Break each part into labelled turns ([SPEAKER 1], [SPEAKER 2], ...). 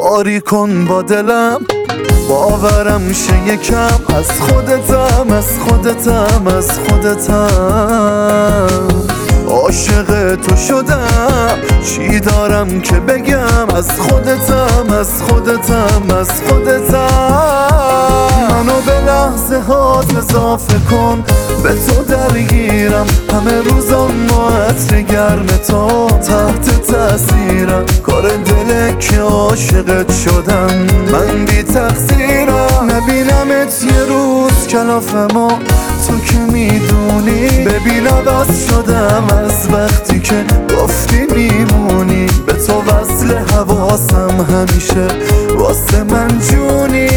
[SPEAKER 1] باری کن با دلم، باورم شه یکم. از خودتم، از خودتم، از خودتم، عاشق تو شدم. چی دارم که بگم؟ از خودتم، از خودتم، از خودتم. منو به لحظه هات اضافه کن، به تو درگیرم. همه روزم با عطر گرم تو تحت تاثیرم. کار دله که عاشقت شدم، من بی تقصیرم. نبینمت یه روز کلافمو، تو که میدونی. ببین عوض شدم از وقتی که گفتی میمونی. به تو وصل حواسم همیشه، واسه من جونی.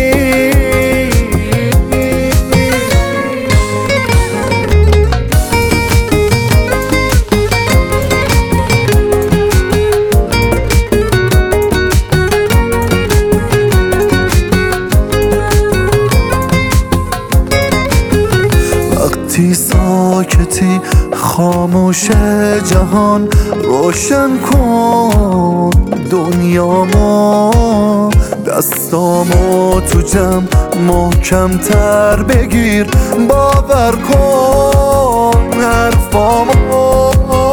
[SPEAKER 1] وقتی ساکتی خاموش جهان، روشن کن دنیامو. دستامو تو جمع محکم تر بگیر، باور کن حرفامو.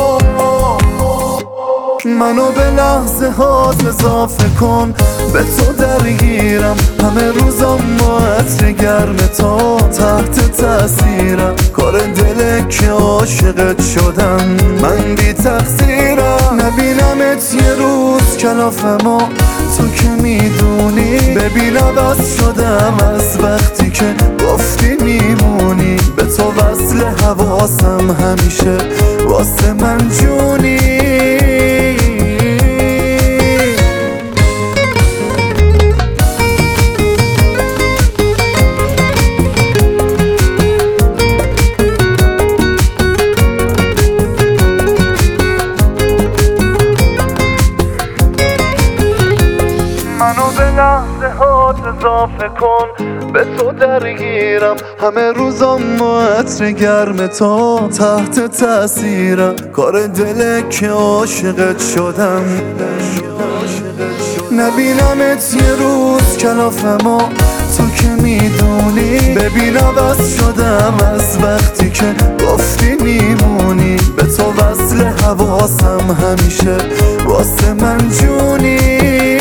[SPEAKER 1] منو به لحظه هات اضافه کن، به تو درگیرم. همه روزم با عطر گرم تو تحت تاثیرم. کار دله که عاشقت شدم، من بی تقصیرم. نبینمت یه روز کلافمو، تو که میدونی. ببین عوض شدم از وقتی که گفتی میمونی. به تو وصل حواسم همیشه، واسه من جونی. منو به لحظه هات اضافه کن، به تو درگیرم. همه روزم با عطر گرم تو تحت تاثیرم. کار دله که عاشقت شدم، نبینمت یه روز کلافمو، تو که میدونی. ببین عوض شدم از وقتی که گفتی میمونی. به تو وصل حواسم همیشه، واسه من جونی.